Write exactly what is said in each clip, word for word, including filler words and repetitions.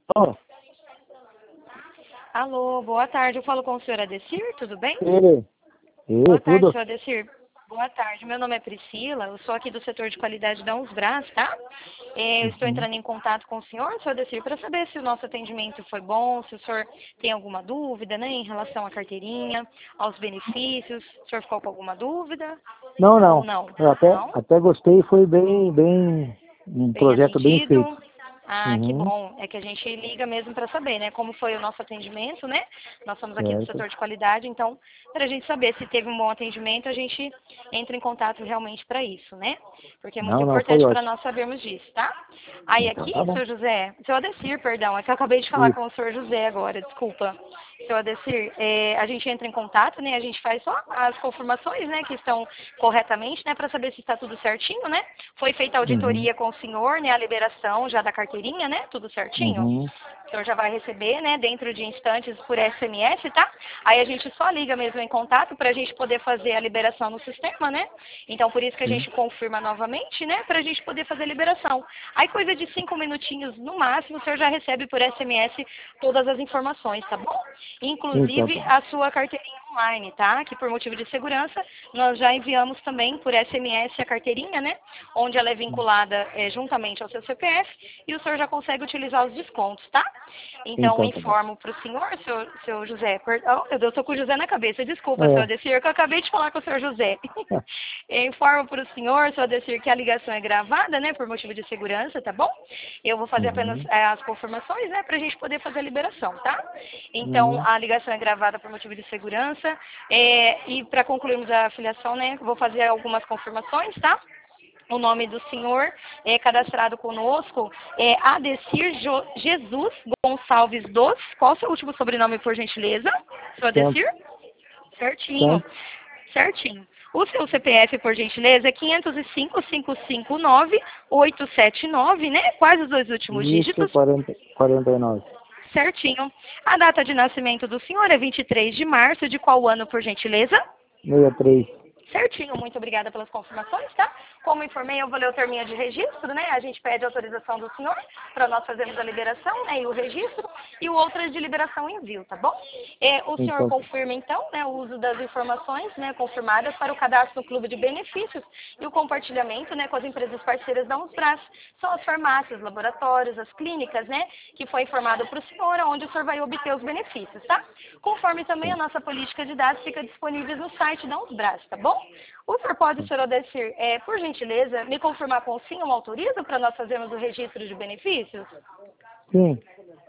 Ó, Alô, boa tarde. Eu falo com o senhor Adecir, tudo bem? ele, ele, Boa tarde, tudo. senhor Adecir. Boa tarde, meu nome é Priscila, eu sou aqui do setor de qualidade da Unsbras, tá? É, eu estou Uhum. entrando em contato com o senhor, senhor Adecir, para saber se o nosso atendimento foi bom, se o senhor tem alguma dúvida, né, em relação à carteirinha, aos benefícios. O senhor ficou com alguma dúvida? Não, Ou não. não? Eu até, Não? até gostei, foi bem, bem, um Bem projeto bem feito. atendido? Ah, que Uhum. bom. É que a gente liga mesmo para saber, né? Como foi o nosso atendimento, né? Nós somos aqui do Certo. setor de qualidade, então, para a gente saber se teve um bom atendimento, a gente entra em contato realmente para isso, né? Porque é muito Não, não, foi importante para ótimo. nós sabermos disso, tá? Aí Então aqui, tá bom. seu José, seu Adecir, perdão, é que eu acabei de falar Isso. com o senhor José agora, desculpa. Seu Adecir, é, a gente entra em contato, né? A gente faz só as confirmações, né? Que estão corretamente, né? Para saber se está tudo certinho, né? Foi feita a Uhum. auditoria com o senhor, né? A liberação já da carteirinha, né? Tudo certinho. Uhum. O senhor já vai receber, né? Dentro de instantes por S M S, tá? Aí a gente só liga mesmo em contato para a gente poder fazer a liberação no sistema, né? Então por isso que a Sim. gente confirma novamente, né? Para a gente poder fazer a liberação. Aí coisa de cinco minutinhos no máximo, o senhor já recebe por S M S todas as informações, tá bom? Então Inclusive tá. a sua carteirinha online, tá? Que por motivo de segurança, nós já enviamos também por S M S a carteirinha, né? Onde ela é vinculada é, juntamente ao seu C P F e o senhor já consegue utilizar os descontos, tá? Então, Então tá bom. informo para o senhor, seu, seu José, perdão, eu estou com o José na cabeça, desculpa, seu É. Adecir, que eu acabei de falar com o senhor José. Eu informo para o senhor, seu Adecir, que a ligação é gravada, né? Por motivo de segurança, tá bom? Eu vou fazer apenas Uhum. é, as confirmações, né? Para a gente poder fazer a liberação, tá? Então, Uhum. a ligação é gravada por motivo de segurança. É, e para concluirmos a afiliação, né, vou fazer algumas confirmações, tá? O nome do senhor é cadastrado conosco é Adecir jo Jesus Gonçalves dos. Qual o seu último sobrenome, por gentileza? Seu Santos. Adecir? Certinho. Santos. Certinho. O seu C P F, por gentileza, é quinhentos e cinco, cinco cinco nove, oito sete nove, né? Quais os dois últimos Isso, dígitos? quarenta, quarenta e nove. Certinho. A data de nascimento do senhor é vinte e três de março. De qual ano, por gentileza? sessenta e três. Certinho, muito obrigada pelas confirmações, tá? Como informei, eu vou ler o terminho de registro, né? A gente pede autorização do senhor para nós fazermos a liberação, né? E o registro, e o outro é de liberação e envio, tá bom? É, o senhor Então, confirma, então, né, o uso das informações, né, confirmadas para o cadastro no clube de benefícios e o compartilhamento, né, com as empresas parceiras da Unsbras. São as farmácias, laboratórios, as clínicas, né, que foi informado para o senhor, onde o senhor vai obter os benefícios, tá? Conforme também a nossa política de dados fica disponível no site da Unsbras, tá bom? O senhor pode, senhor Odecir, é, por gentileza, me confirmar com sim ou autoriza para nós fazermos o registro de benefícios? sim.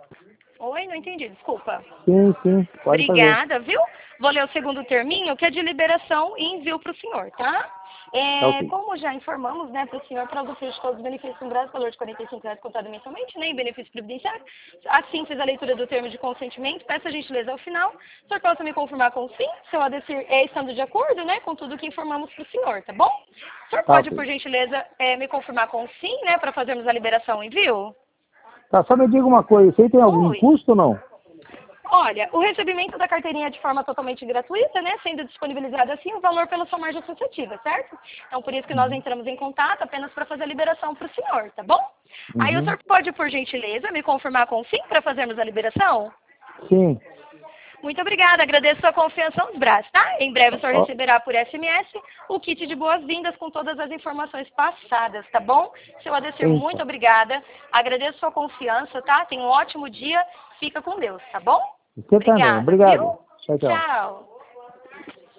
Oi, não entendi, desculpa. Sim, sim. Pode fazer. Obrigada, viu? Vou ler o segundo terminho, que é de liberação e envio para o senhor, tá? Tá É, ok. como já informamos, né, para o senhor, para usufruir de todos os benefícios no Brasil, valor de quarenta e cinco reais contado mensalmente, né, em benefício previdenciário. Assim fez a leitura do termo de consentimento, peço a gentileza ao final. O senhor possa me confirmar com sim, seu Adecir é estando de acordo, né, com tudo que informamos para o senhor, tá bom? O senhor Tá pode, ok. por gentileza, é, me confirmar com sim, né, para fazermos a liberação e envio? Tá, só me diga uma coisa, isso aí tem algum Oi. custo ou não? Olha, o recebimento da carteirinha é de forma totalmente gratuita, né? Sendo disponibilizado assim o valor pela sua margem associativa, certo? Então, por isso que nós Uhum. entramos em contato apenas para fazer a liberação para o senhor, tá bom? Aí o Uhum. senhor pode, por gentileza, me confirmar com sim para fazermos a liberação? Sim. Muito obrigada, agradeço a confiança nos braços, tá? Em breve o senhor Ó, receberá por S M S o kit de boas-vindas com todas as informações passadas, tá bom? Seu Adecir, muito então. obrigada, agradeço a sua confiança, tá? Tenha um ótimo dia, fica com Deus, tá bom? Você também. Obrigada, viu? Obrigado. Tchau, tchau. Tchau.